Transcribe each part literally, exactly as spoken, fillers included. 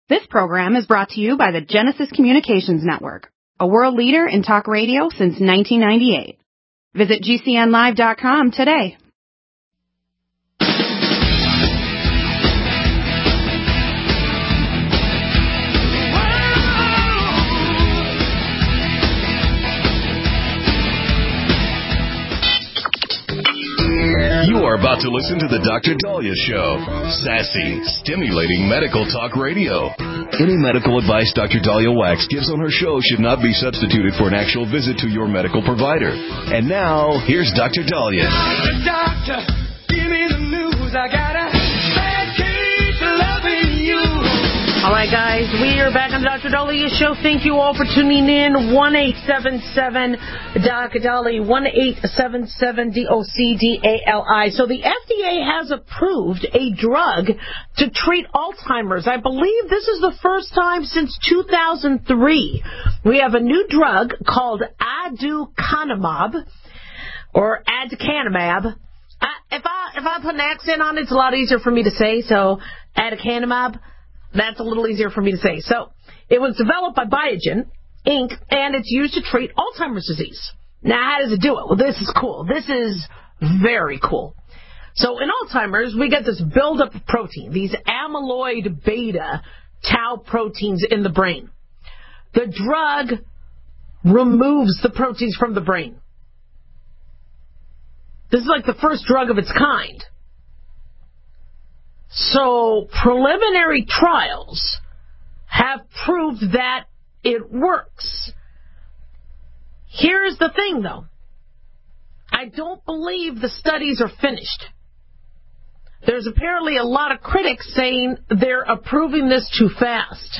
This program is brought to you by the Genesis Communications Network, a world leader in talk radio since nineteen ninety-eight. Visit G C N live dot com today. You are about to listen to the Doctor Dahlia Show. Sassy, stimulating medical talk radio. Any medical advice Doctor Dahlia Wax gives on her show should not be substituted for an actual visit to your medical provider. And now, here's Doctor Dahlia. Doctor, give me the news. I got a bad case of loving you. All right, guys, we are back on the Doctor Dahlia Show. Thank you all for tuning in. one eight seven seven Doctor Dahlia, one eight seven seven D O C D A L I. So the F D A has approved a drug to treat Alzheimer's. I believe this is the first time since two thousand three. We have a new drug called aducanumab, or aducanumab. I, if I if I put an accent on it, it's a lot easier for me to say, so aducanumab. That's a little easier for me to say. So it was developed by Biogen, Incorporated, and it's used to treat Alzheimer's disease. Now, how does it do it? Well, this is cool. This is very cool. So in Alzheimer's, we get this buildup of protein, these amyloid beta tau proteins in the brain. The drug removes the proteins from the brain. This is like the first drug of its kind. So preliminary trials have proved that it works. Here's the thing, though. I don't believe the studies are finished. There's apparently a lot of critics saying they're approving this too fast.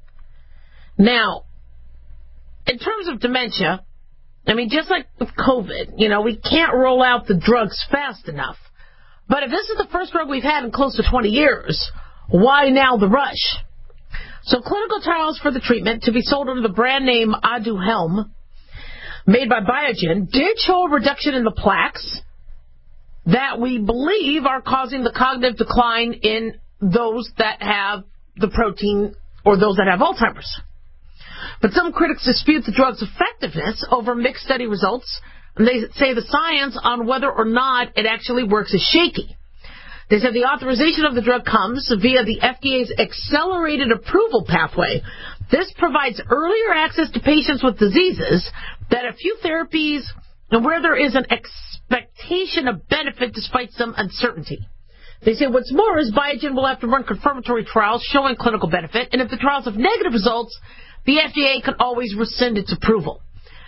Now, in terms of dementia, I mean, just like with COVID, you know, we can't roll out the drugs fast enough. But if this is the first drug we've had in close to twenty years, why now the rush? So clinical trials for the treatment, to be sold under the brand name Aduhelm, made by Biogen, did show a reduction in the plaques that we believe are causing the cognitive decline in those that have the protein or those that have Alzheimer's. But some critics dispute the drug's effectiveness over mixed study results. They say the science on whether or not it actually works is shaky. They said the authorization of the drug comes via the F D A's accelerated approval pathway. This provides earlier access to patients with diseases that have few therapies and where there is an expectation of benefit despite some uncertainty. They say what's more is Biogen will have to run confirmatory trials showing clinical benefit, and if the trials have negative results, the F D A can always rescind its approval.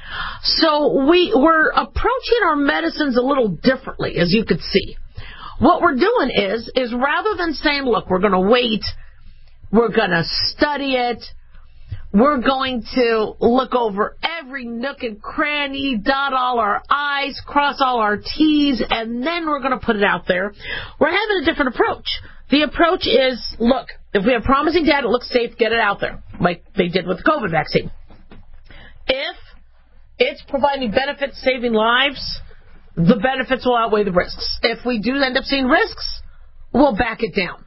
So we, we're approaching our medicines a little differently, as you could see. What we're doing is, is rather than saying, look, we're going to wait, we're going to study it, we're going to look over every nook and cranny, dot all our I's, cross all our T's, and then we're going to put it out there. We're having a different approach. The approach is, look, if we have promising data, it looks safe, get it out there, like they did with the COVID vaccine. If it's providing benefits, saving lives, the benefits will outweigh the risks. If we do end up seeing risks, we'll back it down.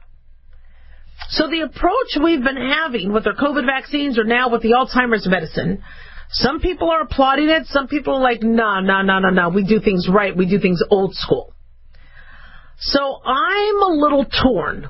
So the approach we've been having with our COVID vaccines or now with the Alzheimer's medicine, some people are applauding it. Some people are like, no, no, no, no, no. We do things right. We do things old school. So I'm a little torn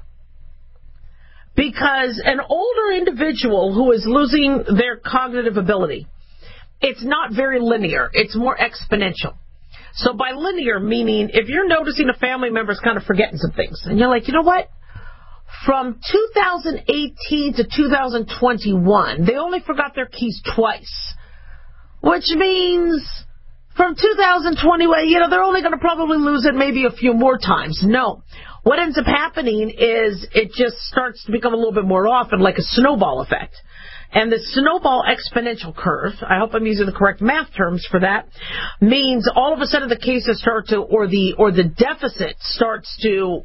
because an older individual who is losing their cognitive ability, it's not very linear. It's more exponential. So by linear, meaning if you're noticing a family member's kind of forgetting some things, and you're like, you know what? From two thousand eighteen to two thousand twenty-one, they only forgot their keys twice, which means from two thousand twenty-one, you know, they're only going to probably lose it maybe a few more times. No. What ends up happening is it just starts to become a little bit more often, like a snowball effect. And the snowball exponential curve, I hope I'm using the correct math terms for that, means all of a sudden the cases start to, or the or the deficit starts to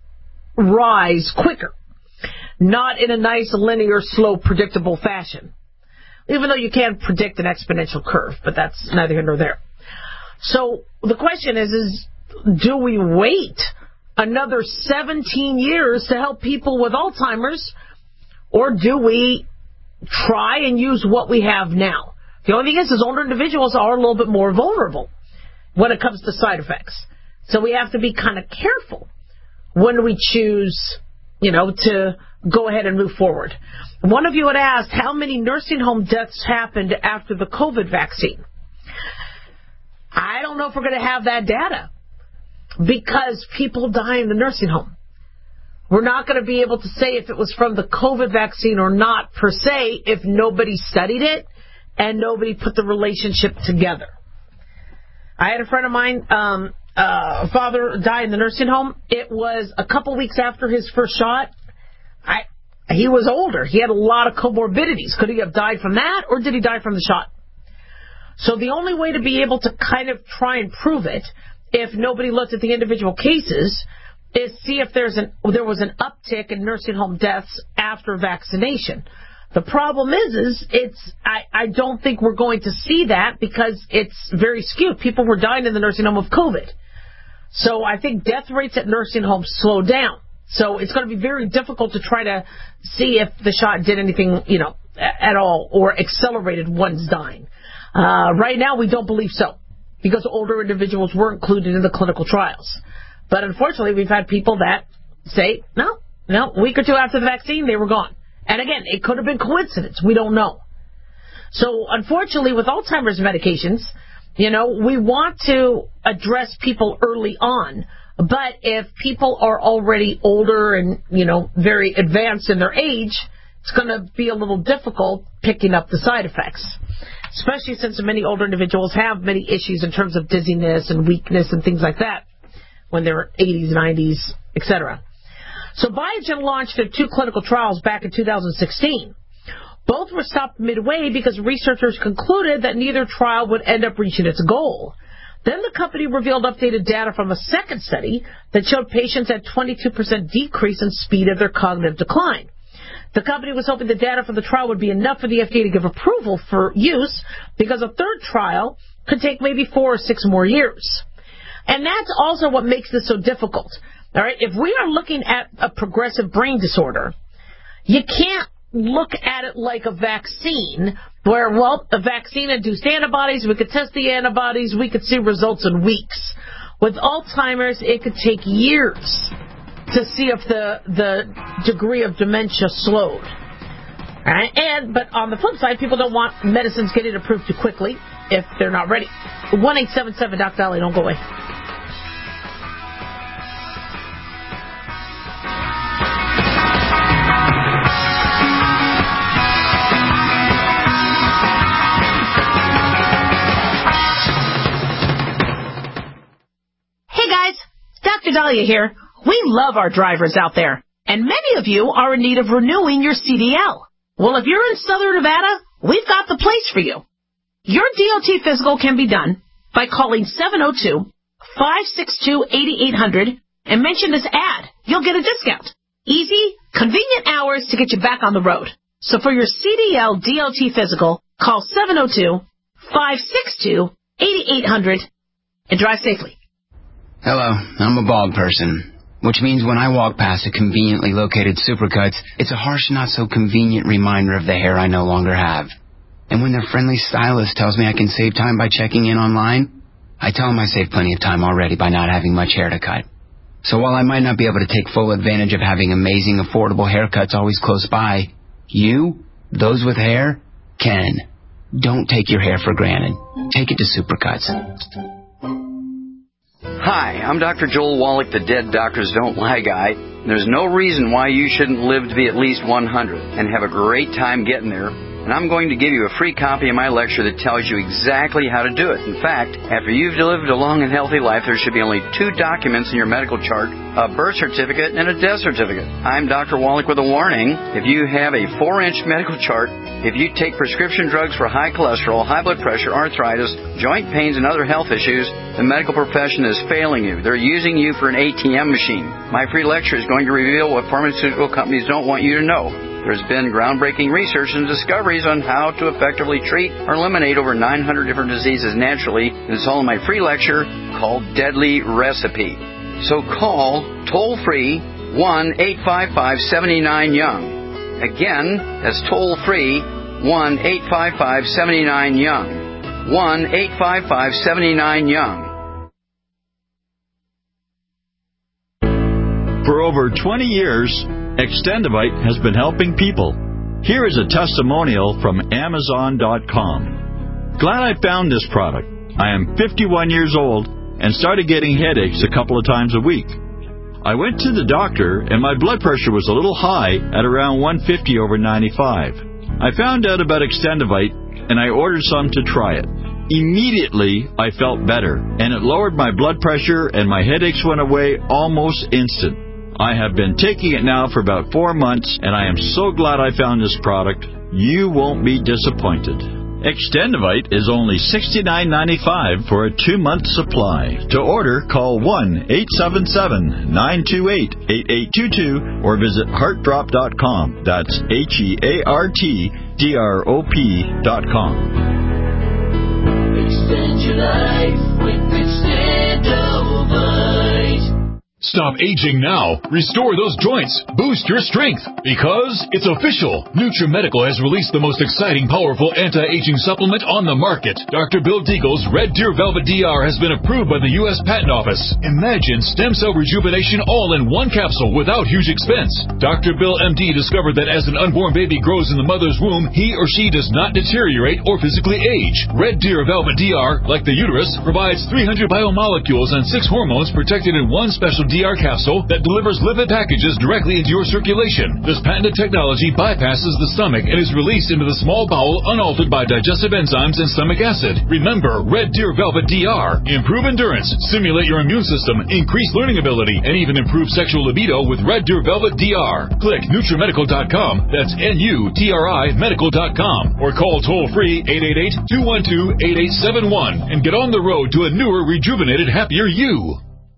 rise quicker, not in a nice, linear, slow, predictable fashion. Even though you can predict an exponential curve, but that's neither here nor there. So the question is, is do we wait another seventeen years to help people with Alzheimer's? Or do we try and use what we have now? The only thing is, is older individuals are a little bit more vulnerable when it comes to side effects. So we have to be kind of careful when we choose, you know, to go ahead and move forward. One of you had asked how many nursing home deaths happened after the COVID vaccine. I don't know if we're going to have that data because people die in the nursing home. We're not going to be able to say if it was from the COVID vaccine or not per se if nobody studied it and nobody put the relationship together. I had a friend of mine, um, uh, father died in the nursing home. It was a couple weeks after his first shot. I, he was older. He had a lot of comorbidities. Could he have died from that, or did he die from the shot? So the only way to be able to kind of try and prove it, if nobody looked at the individual cases, is see if there's an there was an uptick in nursing home deaths after vaccination. The problem is, is it's I, I don't think we're going to see that because it's very skewed. People were dying in the nursing home of COVID. So I think death rates at nursing homes slowed down. So it's going to be very difficult to try to see if the shot did anything, you know, at all or accelerated one's dying. Uh, right now, we don't believe so because older individuals were included in the clinical trials. But unfortunately, we've had people that say, no, no, a week or two after the vaccine, they were gone. And again, it could have been coincidence. We don't know. So unfortunately, with Alzheimer's medications, you know, we want to address people early on. But if people are already older and, you know, very advanced in their age, it's going to be a little difficult picking up the side effects, especially since many older individuals have many issues in terms of dizziness and weakness and things like that when they're eighties, nineties, et cetera. So Biogen launched their two clinical trials back in two thousand sixteen. Both were stopped midway because researchers concluded that neither trial would end up reaching its goal. Then the company revealed updated data from a second study that showed patients had twenty-two percent decrease in speed of their cognitive decline. The company was hoping the data from the trial would be enough for the F D A to give approval for use because a third trial could take maybe four or six more years. And that's also what makes this so difficult. All right, if we are looking at a progressive brain disorder, you can't look at it like a vaccine where, well, a vaccine induced antibodies, we could test the antibodies, we could see results in weeks. With Alzheimer's, it could take years to see if the the degree of dementia slowed. All right, and but on the flip side, people don't want medicines getting approved too quickly if they're not ready. one eight seven seven Doctor Dolly, don't go away. Doctor Dahlia here. We love our drivers out there, and many of you are in need of renewing your C D L. Well, if you're in Southern Nevada, we've got the place for you. Your D O T physical can be done by calling seven oh two, five six two, eight eight hundred and mention this ad. You'll get a discount. Easy, convenient hours to get you back on the road. So for your C D L D O T physical, call seven oh two, five six two, eight eight hundred and drive safely. Hello, I'm a bald person, which means when I walk past a conveniently located Supercuts, it's a harsh, not-so-convenient reminder of the hair I no longer have. And when their friendly stylist tells me I can save time by checking in online, I tell them I saved plenty of time already by not having much hair to cut. So while I might not be able to take full advantage of having amazing, affordable haircuts always close by, you, those with hair, can. Don't take your hair for granted. Take it to Supercuts. Hi, I'm Doctor Joel Wallach, the Dead Doctors Don't Lie guy. There's no reason why you shouldn't live to be at least one hundred and have a great time getting there. And I'm going to give you a free copy of my lecture that tells you exactly how to do it. In fact, after you've lived a long and healthy life, there should be only two documents in your medical chart, a birth certificate and a death certificate. I'm Doctor Wallach with a warning. If you have a four-inch medical chart, if you take prescription drugs for high cholesterol, high blood pressure, arthritis, joint pains, and other health issues, the medical profession is failing you. They're using you for an A T M machine. My free lecture is going to reveal what pharmaceutical companies don't want you to know. There's been groundbreaking research and discoveries on how to effectively treat or eliminate over nine hundred different diseases naturally, and it's all in my free lecture called Deadly Recipe. So call toll-free one eight five five, seven nine, young. Again, that's toll-free, one eight five five, seven nine, YOUNG. one eight five five, seven nine, YOUNG. For over twenty years, Extendivite has been helping people. Here is a testimonial from Amazon dot com. Glad I found this product. I am fifty-one years old and started getting headaches a couple of times a week. I went to the doctor and my blood pressure was a little high at around one fifty over ninety-five. I found out about Extendivite and I ordered some to try it. Immediately, I felt better, and it lowered my blood pressure and my headaches went away almost instant. I have been taking it now for about four months, and I am so glad I found this product. You won't be disappointed. Extendivite is only sixty-nine ninety-five for a two-month supply. To order, call one eight seven seven, nine two eight, eight eight two two or visit heart drop dot com. That's H E A R T D R O P dot com. Extend your life with Extendivite. Stop aging now. Restore those joints. Boost your strength. Because it's official. NutriMedical has released the most exciting, powerful anti-aging supplement on the market. Doctor Bill Deagle's Red Deer Velvet D R has been approved by the U S Patent Office. Imagine stem cell rejuvenation all in one capsule without huge expense. Doctor Bill M D discovered that as an unborn baby grows in the mother's womb, he or she does not deteriorate or physically age. Red Deer Velvet D R, like the uterus, provides three hundred biomolecules and six hormones protected in one special D R capsule that delivers lipid packages directly into your circulation. This patented technology bypasses the stomach and is released into the small bowel unaltered by digestive enzymes and stomach acid. Remember, Red Deer Velvet D R. Improve endurance, stimulate your immune system, increase learning ability, and even improve sexual libido with Red Deer Velvet D R. Click NutriMedical dot com, that's N U T R I medical dot com, or call toll-free eight eight eight, two one two, eight eight seven one and get on the road to a newer, rejuvenated, happier you.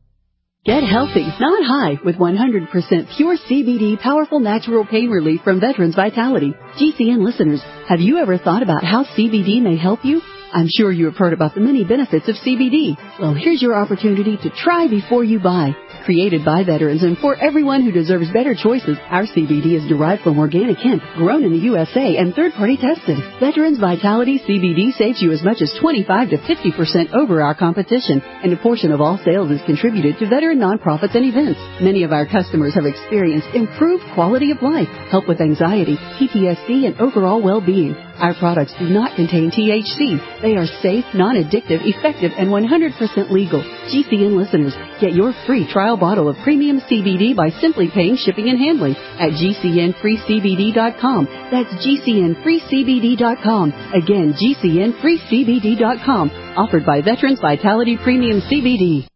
Get healthy, not high, with one hundred percent pure C B D powerful natural pain relief from Veterans Vitality. G C N listeners, have you ever thought about how C B D may help you? I'm sure you have heard about the many benefits of C B D. Well, here's your opportunity to try before you buy. Created by veterans and for everyone who deserves better choices, our C B D is derived from organic hemp, grown in the U S A and third-party tested. Veterans Vitality C B D saves you as much as twenty-five to fifty percent over our competition, and a portion of all sales is contributed to veteran nonprofits and events. Many of our customers have experienced improved quality of life, help with anxiety, P T S D, and overall well-being. Our products do not contain T H C. They are safe, non-addictive, effective, and one hundred percent legal. G C N listeners, get your free trial bottle of premium C B D by simply paying shipping and handling at G C N free C B D dot com. That's G C N free C B D dot com. Again, G C N free C B D dot com. Offered by Veterans Vitality Premium C B D.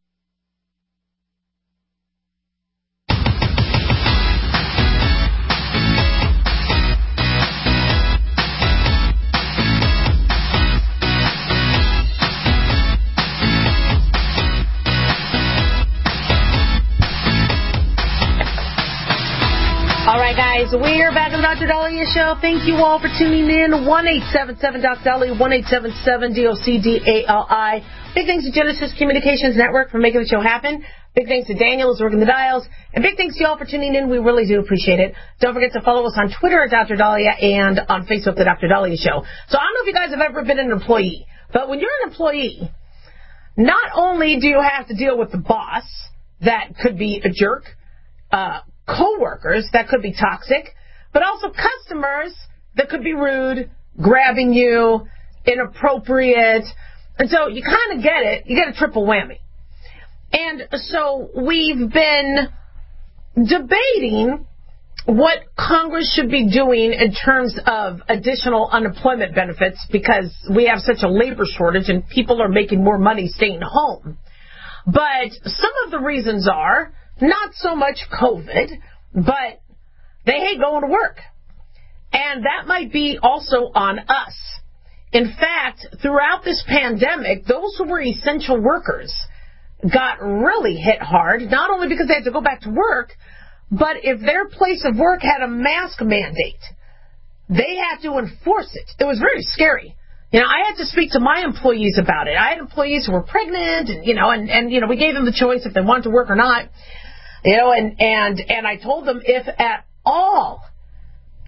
Guys, we're back on the Doctor Dahlia Show. Thank you all for tuning in. one eight seven seven Doc Dahlia, one eight seven seven D O C D A L I. Big thanks to Genesis Communications Network for making the show happen. Big thanks to Daniel who's working the dials. And big thanks to you all for tuning in. We really do appreciate it. Don't forget to follow us on Twitter at Doctor Dahlia and on Facebook, The Doctor Dahlia Show. So I don't know if you guys have ever been an employee, but when you're an employee, not only do you have to deal with the boss that could be a jerk, uh, co-workers that could be toxic, but also customers that could be rude, grabbing you, inappropriate. And so you kind of get it. You get a triple whammy. And so we've been debating what Congress should be doing in terms of additional unemployment benefits because we have such a labor shortage and people are making more money staying home. But some of the reasons are not so much COVID, but they hate going to work. And that might be also on us. In fact, throughout this pandemic, those who were essential workers got really hit hard, not only because they had to go back to work, but if their place of work had a mask mandate, they had to enforce it. It was very scary. You know, I had to speak to my employees about it. I had employees who were pregnant, and, you know, and, and, you know, we gave them the choice if they wanted to work or not. You know, and, and, and I told them if at all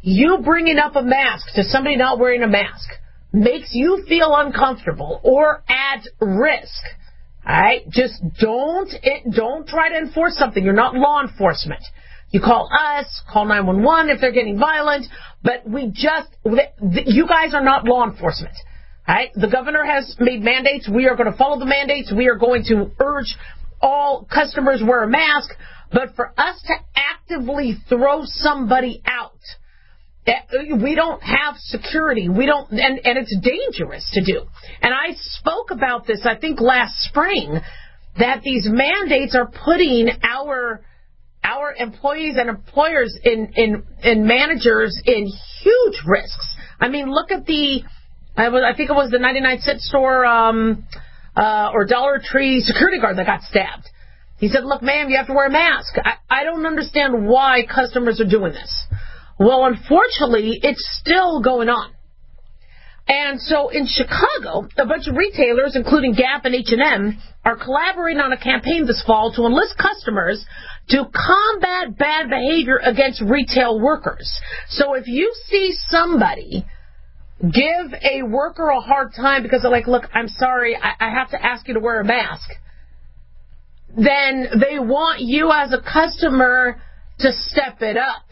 you bringing up a mask to somebody not wearing a mask makes you feel uncomfortable or at risk, all right, just don't it, don't try to enforce something. You're not law enforcement. You call us, call nine one one if they're getting violent, but we just, you guys are not law enforcement. All right? The governor has made mandates. We are going to follow the mandates. We are going to urge all customers wear a mask. But for us to actively throw somebody out, we don't have security. We don't, and, and it's dangerous to do. And I spoke about this, I think, last spring, that these mandates are putting our our employees and employers in, in, in managers in huge risks. I mean, look at the, I, was, I think it was the ninety-nine cent store um, uh, or Dollar Tree security guard that got stabbed. He said, look, ma'am, you have to wear a mask. I, I don't understand why customers are doing this. Well, unfortunately, it's still going on. And so in Chicago, a bunch of retailers, including Gap and H and M, are collaborating on a campaign this fall to enlist customers to combat bad behavior against retail workers. So if you see somebody give a worker a hard time because they're like, look, I'm sorry, I, I have to ask you to wear a mask, then they want you as a customer to step it up.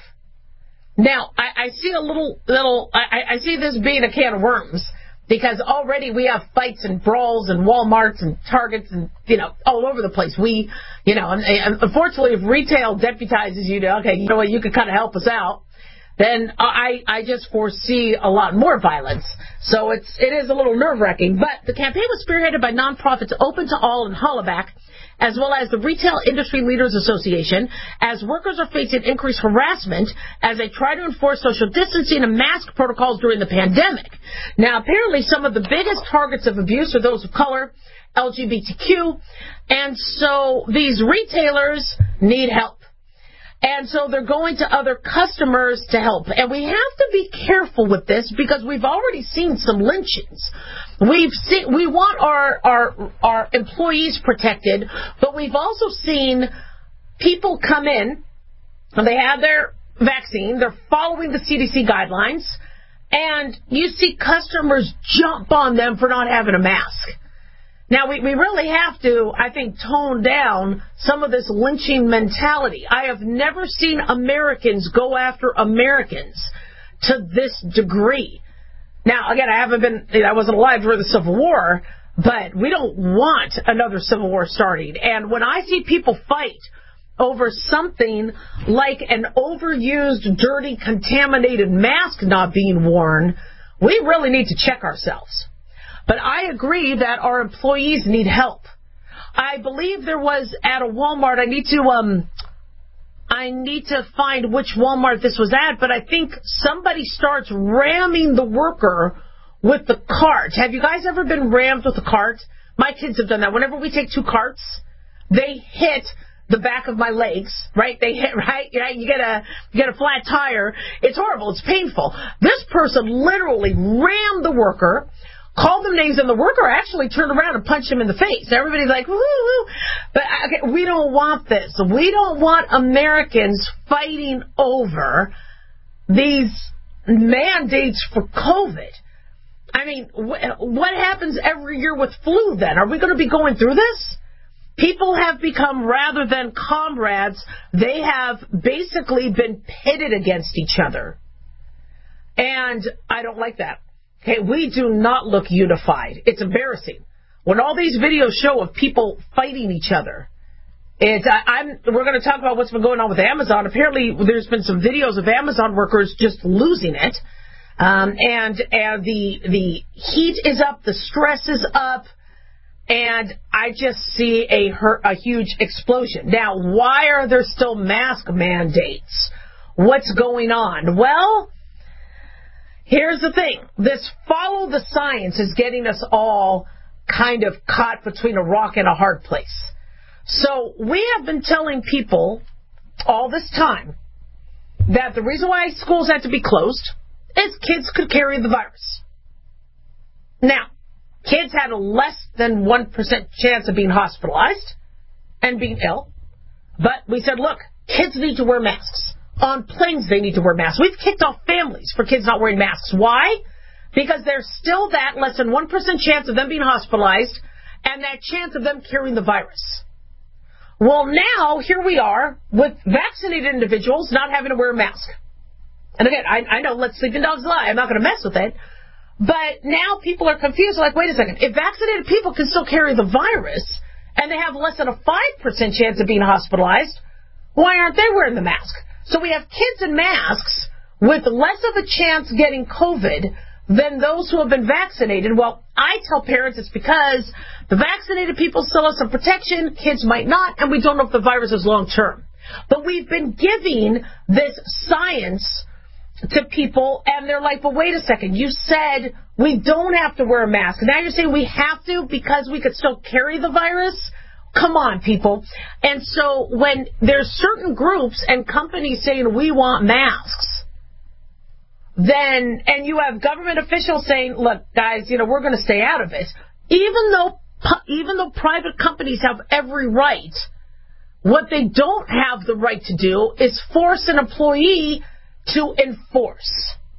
Now, I, I see a little, little, I, I see this being a can of worms, because already we have fights and brawls and Walmarts and Targets and, you know, all over the place. We, you know, and, and unfortunately, if retail deputizes you to, okay, you know what, you can kind of help us out, then I, I just foresee a lot more violence. So it's, it is a little nerve-wracking. But the campaign was spearheaded by nonprofits Open to All and Hollaback, as well as the Retail Industry Leaders Association, as workers are facing increased harassment as they try to enforce social distancing and mask protocols during the pandemic. Now, apparently some of the biggest targets of abuse are those of color, L G B T Q, and so these retailers need help. And so they're going to other customers to help. And we have to be careful with this because we've already seen some lynchings. We've seen, we want our, our, our employees protected, but we've also seen people come in and they have their vaccine, they're following the C D C guidelines, and you see customers jump on them for not having a mask. Now, we, we really have to, I think, tone down some of this lynching mentality. I have never seen Americans go after Americans to this degree. Now, again, I haven't been, I wasn't alive during the Civil War, but we don't want another Civil War starting. And when I see people fight over something like an overused, dirty, contaminated mask not being worn, we really need to check ourselves. But I agree that our employees need help. I believe there was at a Walmart, I need to um, I need to find which Walmart this was at, but I think somebody starts ramming the worker with the cart. Have you guys ever been rammed with a cart? My kids have done that. Whenever we take two carts, they hit the back of my legs, right? They hit, right? right? You get a you get a flat tire. It's horrible. It's painful. This person literally rammed the worker, called them names, and the worker actually turned around and punched him in the face. Everybody's like, woo, woo. But okay, we don't want this. We don't want Americans fighting over these mandates for COVID. I mean, wh- what happens every year with flu then? Are we going to be going through this? People have become, rather than comrades, they have basically been pitted against each other. And I don't like that. Okay, we do not look unified. It's embarrassing. When all these videos show of people fighting each other, it's, I, I'm, we're going to talk about what's been going on with Amazon. Apparently, there's been some videos of Amazon workers just losing it. Um, and and the the heat is up, the stress is up, and I just see a, a huge explosion. Now, why are there still mask mandates? What's going on? Well, here's the thing. This follow the science is getting us all kind of caught between a rock and a hard place. So we have been telling people all this time that the reason why schools had to be closed is kids could carry the virus. Now, kids had a less than one percent chance of being hospitalized and being ill. But we said, look, kids need to wear masks. on planes they need to wear masks. We've kicked off families for kids not wearing masks. Why? Because there's still that less than one percent chance of them being hospitalized and that chance of them carrying the virus. Well, now, here we are with vaccinated individuals not having to wear a mask. And again, I, I know, let sleeping dogs lie. I'm not going to mess with it. But now people are confused. Like, wait a second. If vaccinated people can still carry the virus and they have less than a five percent chance of being hospitalized, why aren't they wearing the mask? So we have kids in masks with less of a chance getting COVID than those who have been vaccinated. Well, I tell parents it's because the vaccinated people still have some protection, kids might not, and we don't know if the virus is long-term. But we've been giving this science to people, and they're like, but wait a second, you said we don't have to wear a mask. Now you're saying we have to because we could still carry the virus? Come on, people. And so when there's certain groups and companies saying we want masks, then, and you have government officials saying, look, guys, you know, we're going to stay out of it, even though, even though private companies have every right, what they don't have the right to do is force an employee to enforce.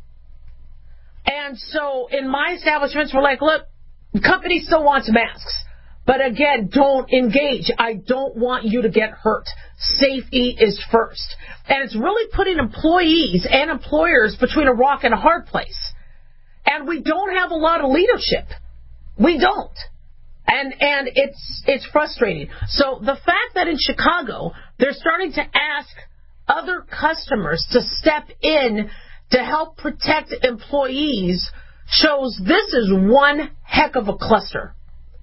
And so in my establishments, we're like, look, the company still wants masks. But again, don't engage. I don't want you to get hurt. Safety is first. And it's really putting employees and employers between a rock and a hard place. And we don't have a lot of leadership. We don't. And and it's it's frustrating. So the fact that in Chicago, they're starting to ask other customers to step in to help protect employees shows this is one heck of a cluster.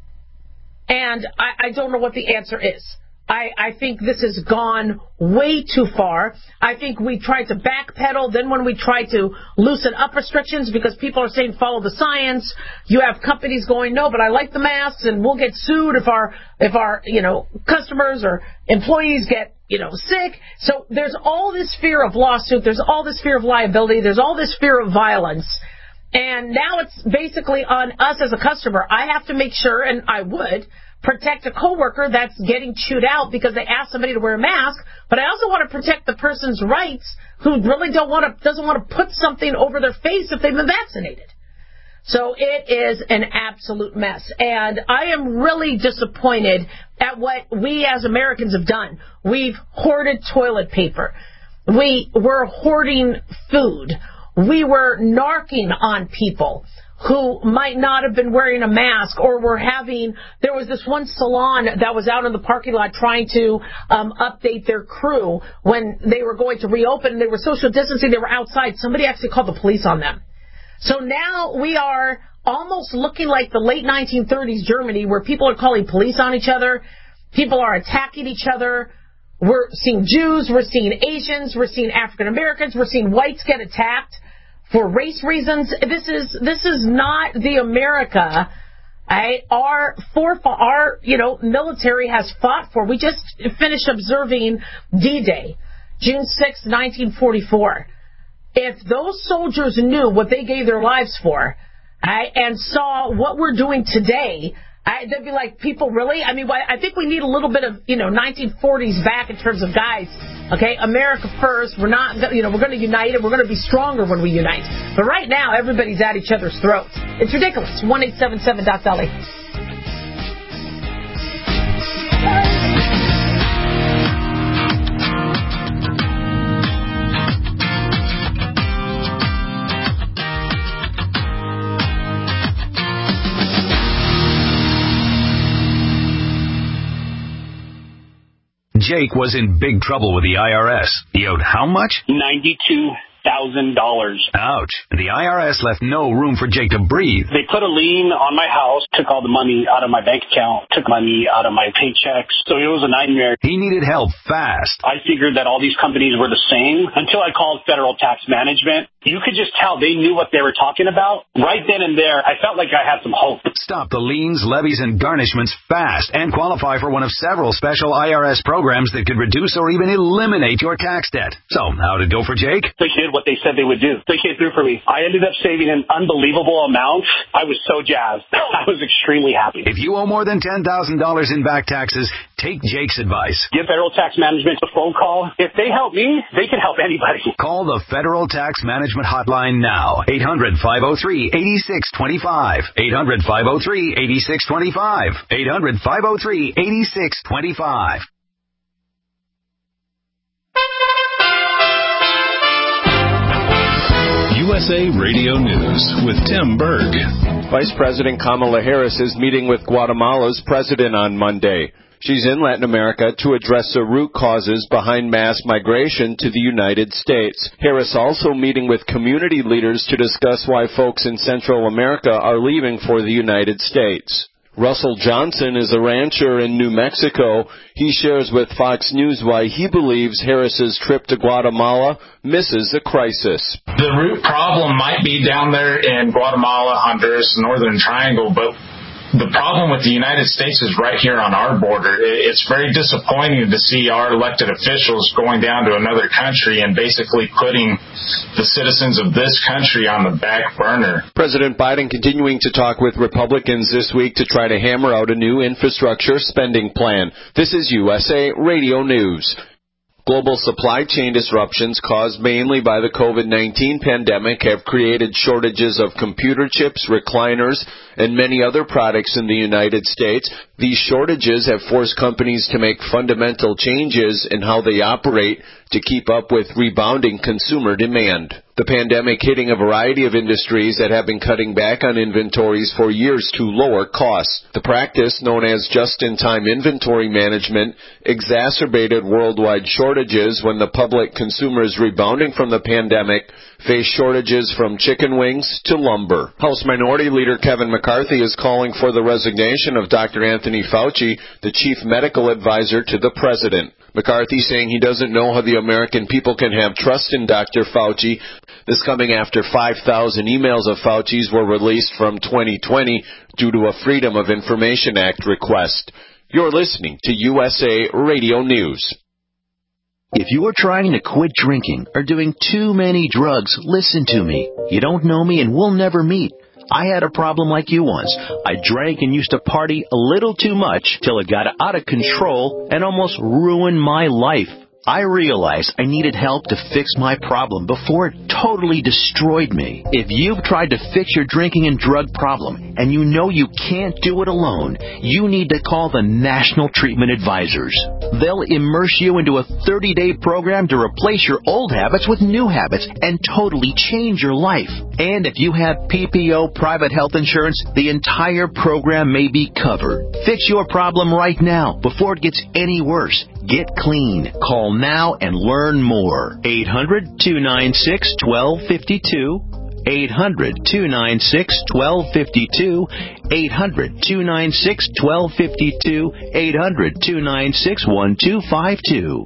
And I, I don't know what the answer is. I, I think this has gone way too far. I think we tried to backpedal. Then when we tried to loosen up restrictions because people are saying follow the science, you have companies going, no, but I like the masks and we'll get sued if our, if our, you know, customers or employees get, you know, sick. So there's all this fear of lawsuit. There's all this fear of liability. There's all this fear of violence. And now it's basically on us as a customer. I have to make sure, and I would, protect a coworker that's getting chewed out because they asked somebody to wear a mask, but I also want to protect the person's rights who really don't want to, doesn't want to put something over their face if they've been vaccinated. So it is an absolute mess. And I am really disappointed at what we as Americans have done. We've hoarded toilet paper. We were hoarding food. We were narking on people who might not have been wearing a mask or were having, there was this one salon that was out in the parking lot trying to um, update their crew when they were going to reopen and they were social distancing, they were outside. Somebody actually called the police on them. So now we are almost looking like the late nineteen thirties Germany where people are calling police on each other. People are attacking each other. We're seeing Jews. We're seeing Asians. We're seeing African Americans. We're seeing whites get attacked for race reasons. This is this is not the America I, our for our you know military has fought for. We just finished observing D-Day, June sixth, nineteen forty-four. If those soldiers knew what they gave their lives for, I, and saw what we're doing today, I, they'd be like, people really? I mean, I think we need a little bit of, you know, nineteen forties back in terms of guys. Okay, America first. We're not, you know, we're going to unite and we're going to be stronger when we unite. But right now, everybody's at each other's throats. It's ridiculous. one eight seven seven dot Dolly. Jake was in big trouble with the I R S. He owed how much? ninety-two thousand dollars. Ouch. The I R S left no room for Jake to breathe. They put a lien on my house, took all the money out of my bank account, took money out of my paychecks. So it was a nightmare. He needed help fast. I figured that all these companies were the same until I called Federal Tax Management. You could just tell they knew what they were talking about. Right then and there, I felt like I had some hope. Stop the liens, levies, and garnishments fast and qualify for one of several special I R S programs that could reduce or even eliminate your tax debt. So, how'd it go for Jake? The kid what they said they would do. They came through for me. I ended up saving an unbelievable amount. I was so jazzed. I was extremely happy. If you owe more than ten thousand dollars in back taxes, take Jake's advice. Give Federal Tax Management a phone call. If they help me, they can help anybody. Call the Federal Tax Management Hotline now. eight hundred, five oh three, eight six two five. eight hundred, five oh three, eight six two five. eight hundred, five oh three, eight six two five. U S A Radio News with Tim Berg. Vice President Kamala Harris is meeting with Guatemala's president on Monday. She's in Latin America to address the root causes behind mass migration to the United States. Harris also meeting with community leaders to discuss why folks in Central America are leaving for the United States. Russell Johnson is a rancher in New Mexico. He shares with Fox News why he believes Harris's trip to Guatemala misses a crisis. The root problem might be down there in Guatemala, Honduras, Northern Triangle, but the problem with the United States is right here on our border. It's very disappointing to see our elected officials going down to another country and basically putting the citizens of this country on the back burner. President Biden continuing to talk with Republicans this week to try to hammer out a new infrastructure spending plan. This is U S A Radio News. Global supply chain disruptions caused mainly by the COVID nineteen pandemic have created shortages of computer chips, recliners, and many other products in the United States. These shortages have forced companies to make fundamental changes in how they operate to keep up with rebounding consumer demand. The pandemic hitting a variety of industries that have been cutting back on inventories for years to lower costs. The practice, known as just-in-time inventory management, exacerbated worldwide shortages when the public consumers rebounding from the pandemic faced shortages from chicken wings to lumber. House Minority Leader Kevin McCarthy is calling for the resignation of Doctor Anthony Fauci, the chief medical advisor to the president. McCarthy saying he doesn't know how the American people can have trust in Doctor Fauci. This coming after five thousand emails of Fauci's were released from twenty twenty due to a Freedom of Information Act request. You're listening to U S A Radio News. If you are trying to quit drinking or doing too many drugs, listen to me. You don't know me and we'll never meet. I had a problem like you once. I drank and used to party a little too much till it got out of control and almost ruined my life. I realized I needed help to fix my problem before it totally destroyed me. If you've tried to fix your drinking and drug problem and you know you can't do it alone, you need to call the National Treatment Advisors. They'll immerse you into a thirty-day program to replace your old habits with new habits and totally change your life. And if you have P P O private health insurance, the entire program may be covered. Fix your problem right now before it gets any worse. Get clean. Call now and learn more. eight hundred, two nine six, one two five two. eight hundred, two nine six, one two five two. eight hundred, two nine six, one two five two. eight hundred, two nine six, one two five two.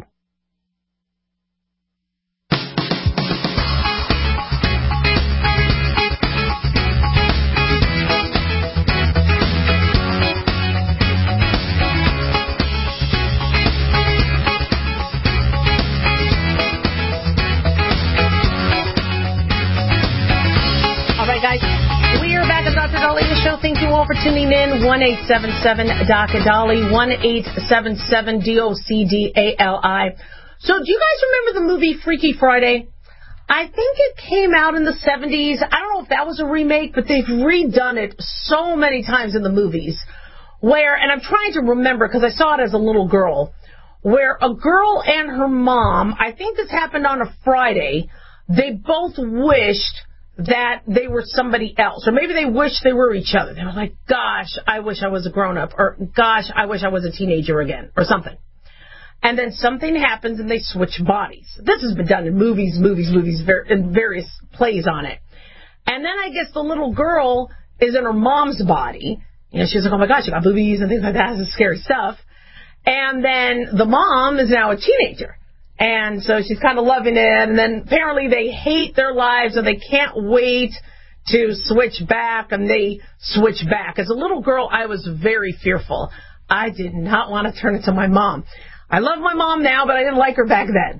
Thank you all for tuning in. one eight seven seven D O C A D A L I, one eight seven seven D O C D A L I. So do you guys remember the movie Freaky Friday? I think it came out in the seventies. I don't know if that was a remake, but they've redone it so many times in the movies. Where, and I'm trying to remember because I saw it as a little girl, where a girl and her mom, I think this happened on a Friday, they both wished that they were somebody else. Or maybe they wished they were each other. They were like, gosh, I wish I was a grown-up. Or, gosh, I wish I was a teenager again. Or something. And then something happens and they switch bodies. This has been done in movies, movies, movies, and various plays on it. And then I guess the little girl is in her mom's body. You know, she's like, oh my gosh, you got boobies and things like that. This is scary stuff. And then the mom is now a teenager. And so she's kind of loving it. And then apparently they hate their lives and they can't wait to switch back. And they switch back. As a little girl, I was very fearful. I did not want to turn into my mom. I love my mom now, but I didn't like her back then.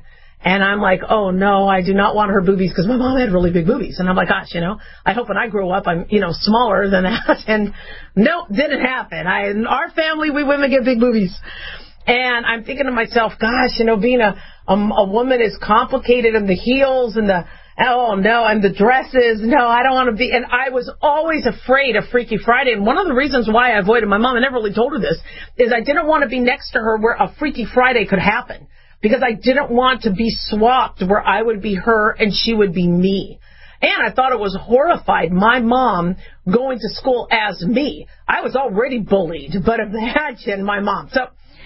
And I'm like, oh, no, I do not want her boobies because my mom had really big boobies. And I'm like, gosh, you know, I hope when I grow up I'm, you know, smaller than that. And no, didn't happen. I, in our family, we women get big boobies. And I'm thinking to myself, gosh, you know, being a, a, a woman is complicated, and the heels and the, oh, no, and the dresses. No, I don't want to be. And I was always afraid of Freaky Friday. And one of the reasons why I avoided my mom, I never really told her this, is I didn't want to be next to her where a Freaky Friday could happen. Because I didn't want to be swapped where I would be her and she would be me. And I thought it was horrified, my mom going to school as me. I was already bullied, but imagine my mom. So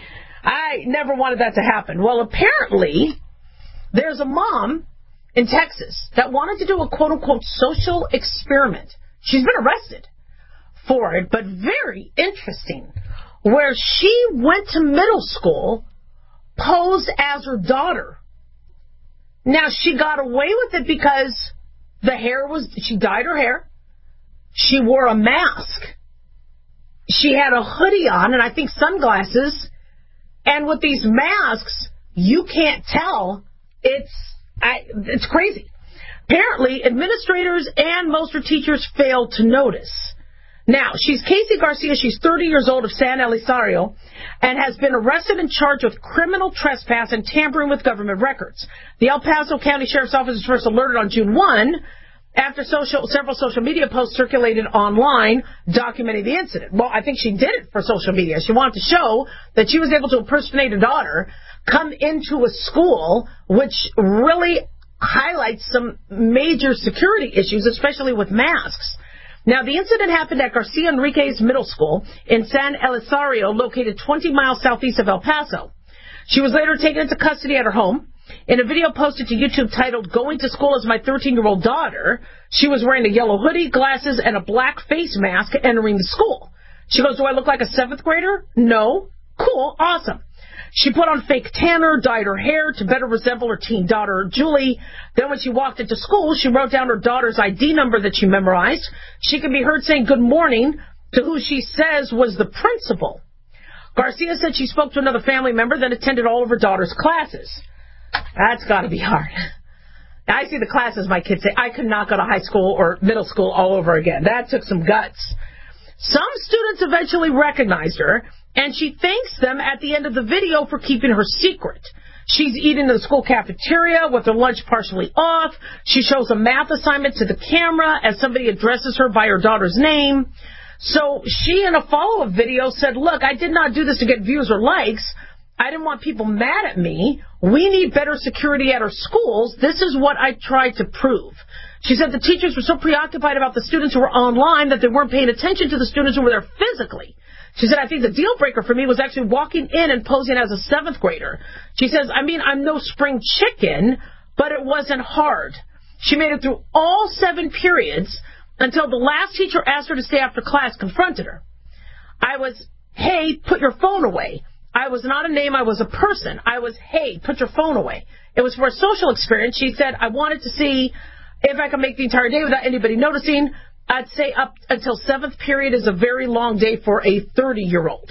I never wanted that to happen. Well, apparently, there's a mom in Texas that wanted to do a quote-unquote social experiment. She's been arrested for it, but very interesting, where she went to middle school, posed as her daughter. Now, she got away with it because the hair was, she dyed her hair. She wore a mask. She had a hoodie on and I think sunglasses. And with these masks, you can't tell. It's, I, it's crazy. Apparently, administrators and most of her teachers failed to notice. Now, she's Casey Garcia. She's thirty years old of San Elizario and has been arrested and charged with criminal trespass and tampering with government records. The El Paso County Sheriff's Office was first alerted on June first after social, several social media posts circulated online documenting the incident. Well, I think she did it for social media. She wanted to show that she was able to impersonate her daughter, come into a school, which really highlights some major security issues, especially with masks. Now, the incident happened at Garcia Enriquez Middle School in San Elizario, located twenty miles southeast of El Paso. She was later taken into custody at her home. In a video posted to YouTube titled, "Going to School as My thirteen-year-old Daughter," she was wearing a yellow hoodie, glasses, and a black face mask entering the school. She goes, "Do I look like a seventh grader? No. Cool. Awesome." She put on fake tanner, dyed her hair to better resemble her teen daughter, Julie. Then when she walked into school, she wrote down her daughter's I D number that she memorized. She can be heard saying good morning to who she says was the principal. Garcia said she spoke to another family member, then attended all of her daughter's classes. That's got to be hard. I see the classes my kids say. I could not go to high school or middle school all over again. That took some guts. Some students eventually recognized her, and she thanks them at the end of the video for keeping her secret. She's eating in the school cafeteria with her lunch partially off. She shows a math assignment to the camera as somebody addresses her by her daughter's name. So she, in a follow-up video, said, "Look, I did not do this to get views or likes. I didn't want people mad at me. We need better security at our schools. This is what I tried to prove." She said the teachers were so preoccupied about the students who were online that they weren't paying attention to the students who were there physically. She said, "I think the deal breaker for me was actually walking in and posing as a seventh grader." She says, "I mean, I'm no spring chicken, but it wasn't hard." She made it through all seven periods until the last teacher asked her to stay after class confronted her. "I was, hey, put your phone away. I was not a name, I was a person. I was, hey, put your phone away." It was for a social experience. She said, "I wanted to see if I could make the entire day without anybody noticing. I'd say up until seventh period is a very long day for a thirty-year-old.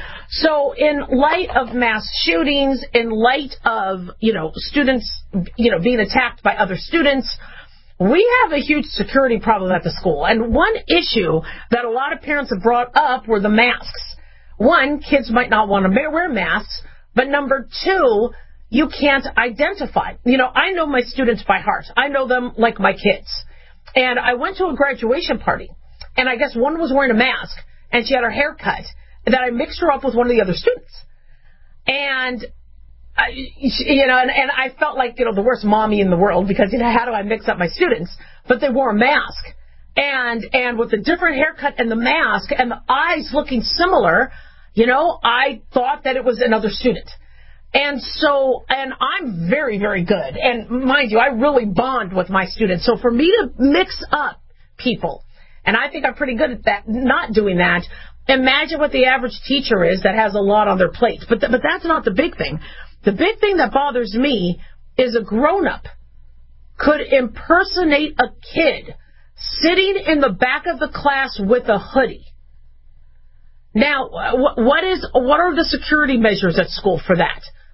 So in light of mass shootings, in light of, you know, students, you know, being attacked by other students, we have a huge security problem at the school. And one issue that a lot of parents have brought up were the masks. One, kids might not want to wear masks, but number two, you can't identify. You know, I know my students by heart. I know them like my kids. And I went to a graduation party, and I guess one was wearing a mask, and she had her hair cut, and then I mixed her up with one of the other students. And, I, you know, and, and I felt like, you know, the worst mommy in the world, because, you know, how do I mix up my students? But they wore a mask. And, and with the different haircut and the mask and the eyes looking similar, you know, I thought that it was another student. And so, and I'm very, very good. And mind you, I really bond with my students. So for me to mix up people, and I think I'm pretty good at that, not doing that, imagine what the average teacher is that has a lot on their plate. But, th- but that's not the big thing. The big thing that bothers me is a grown-up could impersonate a kid sitting in the back of the class with a hoodie. Now, what is, what are the security measures at school for that?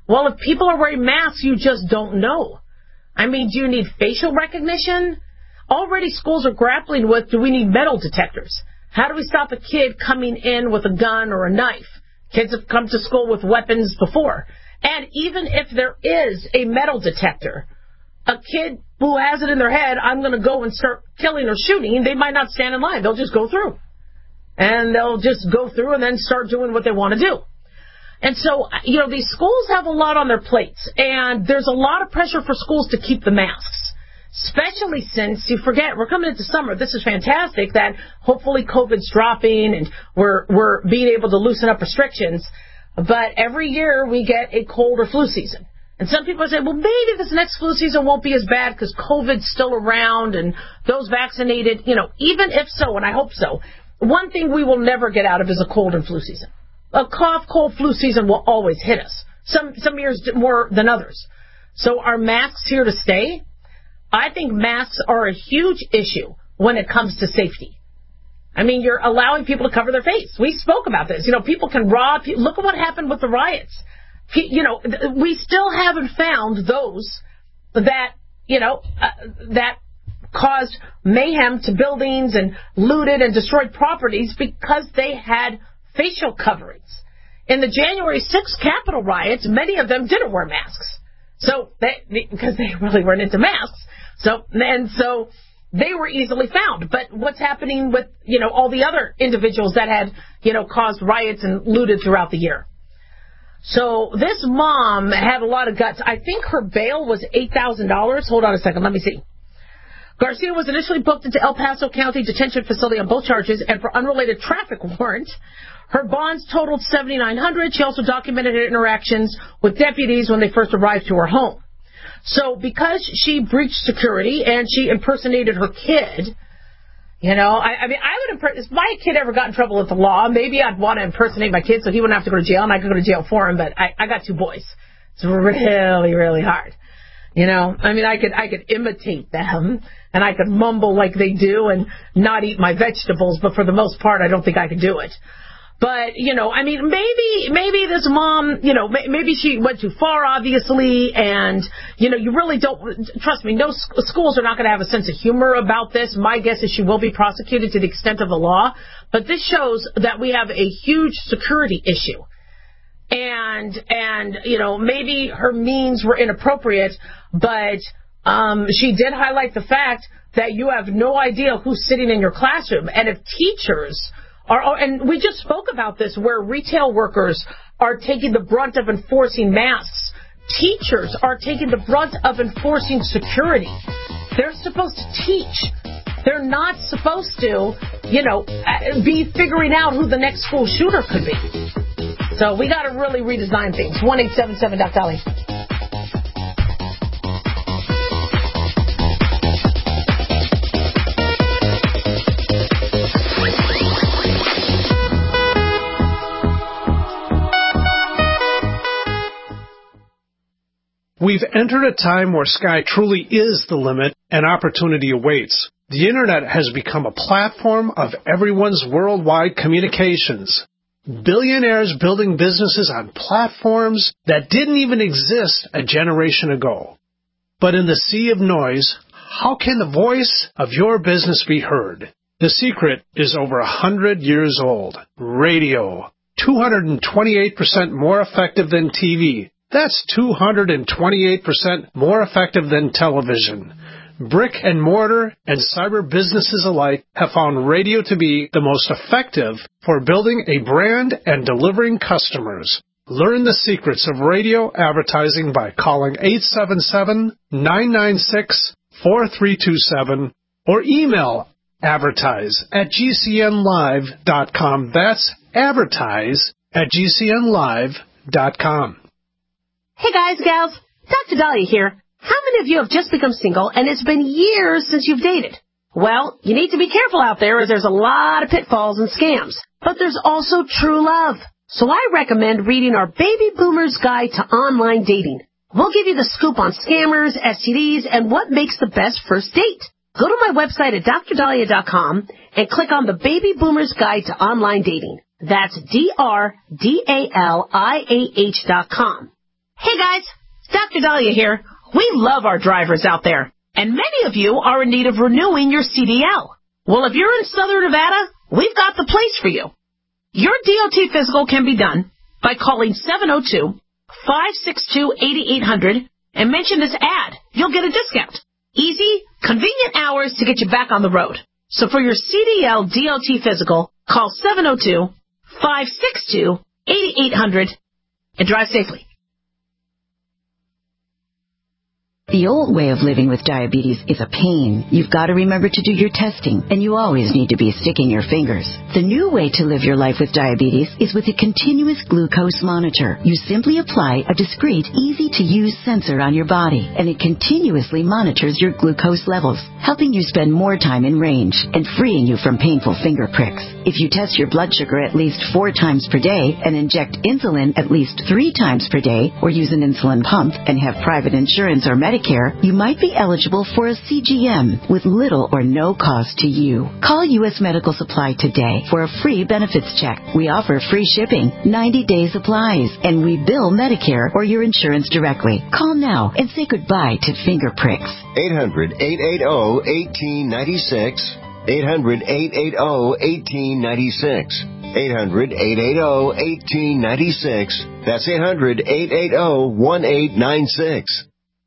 Well, if people are wearing masks, you just don't know. I mean, do you need facial recognition? Already schools are grappling with, do we need metal detectors? How do we stop a kid coming in with a gun or a knife? Kids have come to school with weapons before. And even if there is a metal detector, a kid who has it in their head, I'm going to go and start killing or shooting, they might not stand in line. They'll just go through. And they'll just go through and then start doing what they want to do. And so, you know, these schools have a lot on their plates, and there's a lot of pressure for schools to keep the masks, especially since, you forget, we're coming into summer. This is fantastic that hopefully COVID's dropping and we're we're being able to loosen up restrictions. But every year we get a cold or flu season. And some people say, well, maybe this next flu season won't be as bad because COVID's still around and those vaccinated, you know, even if so, and I hope so, one thing we will never get out of is a cold and flu season. A cough, cold, flu season will always hit us. Some some years more than others. So are masks here to stay? I think masks are a huge issue when it comes to safety. I mean, you're allowing people to cover their face. We spoke about this. You know, people can rob. Look at what happened with the riots. You know, we still haven't found those that, you know, uh, that caused mayhem to buildings and looted and destroyed properties because they had facial coverings. In the January sixth Capitol riots, many of them didn't wear masks. So they, because they really weren't into masks. So, and so they were easily found. But what's happening with, you know, all the other individuals that had, you know, caused riots and looted throughout the year? So this mom had a lot of guts. I think her bail was eight thousand dollars. Hold on a second. Let me see. Garcia was initially booked into El Paso County Detention Facility on both charges and for unrelated traffic warrant. Her bonds totaled seven thousand nine hundred dollars. She also documented her interactions with deputies when they first arrived to her home. So because she breached security and she impersonated her kid, you know, I, I mean, I would imper- if my kid ever got in trouble with the law, maybe I'd want to impersonate my kid so he wouldn't have to go to jail and I could go to jail for him. But I, I got two boys. It's really, really hard. You know, I mean, I could I could imitate them and I could mumble like they do and not eat my vegetables. But for the most part, I don't think I could do it. But, you know, I mean, maybe, maybe this mom, you know, maybe she went too far, obviously, and, you know, you really don't, trust me, no schools are not going to have a sense of humor about this. My guess is she will be prosecuted to the extent of the law. But this shows that we have a huge security issue. And, and, you know, maybe her means were inappropriate, but um, she did highlight the fact that you have no idea who's sitting in your classroom. And if teachers are, and we just spoke about this, where retail workers are taking the brunt of enforcing masks, teachers are taking the brunt of enforcing security. They're supposed to teach. They're not supposed to, you know, be figuring out who the next school shooter could be. So we got to really redesign things. one eight seven seven Doc Dolly. We've entered a time where sky truly is the limit and opportunity awaits. The Internet has become a platform of everyone's worldwide communications. Billionaires building businesses on platforms that didn't even exist a generation ago. But in the sea of noise, how can the voice of your business be heard? The secret is over a hundred years old. Radio. two hundred twenty-eight percent more effective than T V. That's two hundred twenty-eight percent more effective than television. Brick and mortar and cyber businesses alike have found radio to be the most effective for building a brand and delivering customers. Learn the secrets of radio advertising by calling eight seven seven, nine nine six, four three two seven or email advertise at g c n live dot com. That's advertise at g c n live dot com. Hey guys, gals, Doctor Dahlia here. How many of you have just become single and it's been years since you've dated? Well, you need to be careful out there as there's a lot of pitfalls and scams. But there's also true love. So I recommend reading our Baby Boomer's Guide to Online Dating. We'll give you the scoop on scammers, S T Ds, and what makes the best first date. Go to my website at dr dahlia dot com and click on the Baby Boomer's Guide to Online Dating. That's D R D A L I A H dot com. Hey guys, Doctor Dahlia here. We love our drivers out there, and many of you are in need of renewing your C D L. Well, if you're in Southern Nevada, we've got the place for you. Your D O T physical can be done by calling seven oh two, five six two, eight eight hundred and mention this ad. You'll get a discount. Easy, convenient hours to get you back on the road. So for your C D L D O T physical, call seven oh two, five six two, eight eight hundred and drive safely. The old way of living with diabetes is a pain. You've got to remember to do your testing, and you always need to be sticking your fingers. The new way to live your life with diabetes is with a continuous glucose monitor. You simply apply a discreet, easy-to-use sensor on your body, and it continuously monitors your glucose levels, helping you spend more time in range and freeing you from painful finger pricks. If you test your blood sugar at least four times per day and inject insulin at least three times per day, or use an insulin pump and have private insurance or Medicare, you might be eligible for a C G M with little or no cost to you. Call U S Medical Supply today for a free benefits check. We offer free shipping, ninety-day supplies, and we bill Medicare or your insurance directly. Call now and say goodbye to finger pricks. eight hundred, eight eight zero, one eight nine six. eight hundred, eight eight zero, one eight nine six. eight hundred, eight eight zero, one eight nine six. That's eight hundred, eight eight zero, one eight nine six.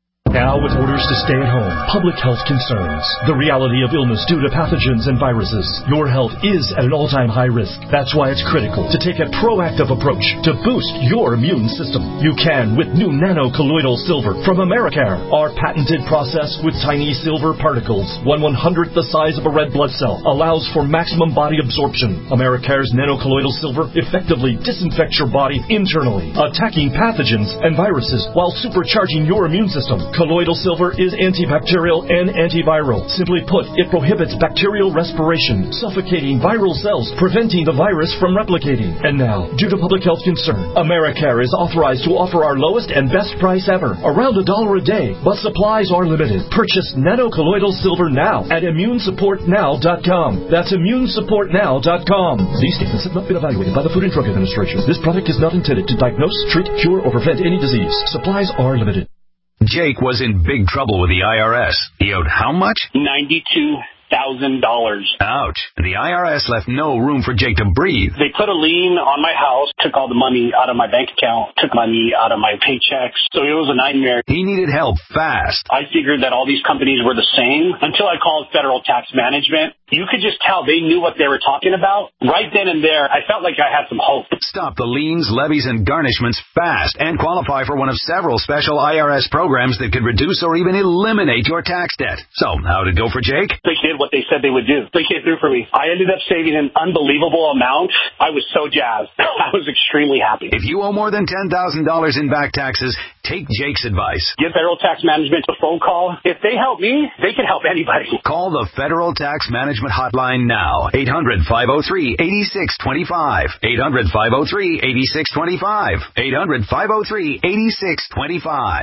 Now with orders to stay at home, public health concerns, the reality of illness due to pathogens and viruses, your health is at an all-time high risk. That's why it's critical to take a proactive approach to boost your immune system. You can with new nano-colloidal silver from Americare. Our patented process with tiny silver particles, one one-hundredth the size of a red blood cell, allows for maximum body absorption. Americare's nano-colloidal silver effectively disinfects your body internally, attacking pathogens and viruses while supercharging your immune system. Colloidal silver is antibacterial and antiviral. Simply put, it prohibits bacterial respiration, suffocating viral cells, preventing the virus from replicating. And now, due to public health concern, Americare is authorized to offer our lowest and best price ever, around a dollar a day, but supplies are limited. Purchase nano-colloidal silver now at immune support now dot com. That's immune support now dot com. These statements have not been evaluated by the Food and Drug Administration. This product is not intended to diagnose, treat, cure, or prevent any disease. Supplies are limited. Jake was in big trouble with the I R S. He owed how much? ninety-two thousand dollars. Ouch. And the I R S left no room for Jake to breathe. They put a lien on my house, took all the money out of my bank account, took money out of my paychecks. So it was a nightmare. He needed help fast. I figured that all these companies were the same until I called Federal Tax Management. You could just tell they knew what they were talking about. Right then and there, I felt like I had some hope. Stop the liens, levies, and garnishments fast and qualify for one of several special I R S programs that could reduce or even eliminate your tax debt. So, how'd it go for Jake? They did what they said they would do. They came through for me. I ended up saving an unbelievable amount. I was so jazzed. I was extremely happy. If you owe more than ten thousand dollars in back taxes, take Jake's advice. Give Federal Tax Management a phone call. If they help me, they can help anybody. Call the Federal Tax Management hotline now. eight hundred, five oh three, eight six two five. eight hundred, five oh three, eight six two five. eight hundred, five oh three, eight six two five.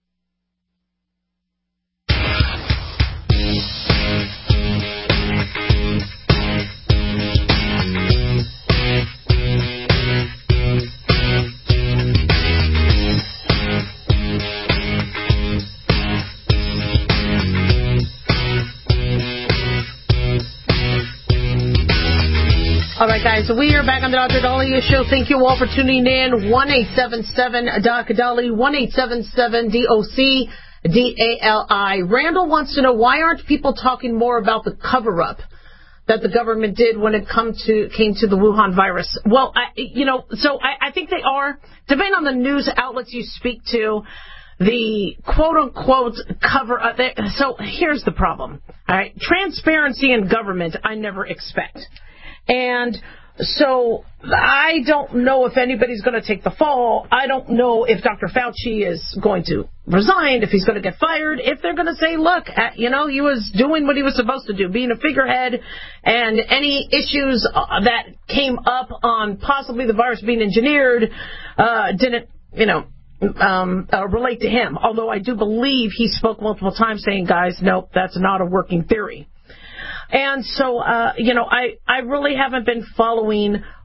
All right, guys, so we are back on the Doctor Dahlia Show. Thank you all for tuning in. one eight seven seven D O C Dahlia, one eight seven seven D O C D A L I. Randall wants to know, why aren't people talking more about the cover-up that the government did when it come to came to the Wuhan virus? Well, I, you know, so I, I think they are. Depending on the news outlets you speak to, the quote-unquote cover-up. So here's the problem. All right, transparency in government I never expect. And so I don't know if anybody's going to take the fall. I don't know if Doctor Fauci is going to resign, if he's going to get fired, if they're going to say, look, you know, he was doing what he was supposed to do, being a figurehead, and any issues that came up on possibly the virus being engineered uh, didn't, you know, um, uh, relate to him. Although I do believe he spoke multiple times saying, guys, nope, that's not a working theory. And so, uh, you know, I, I really haven't been following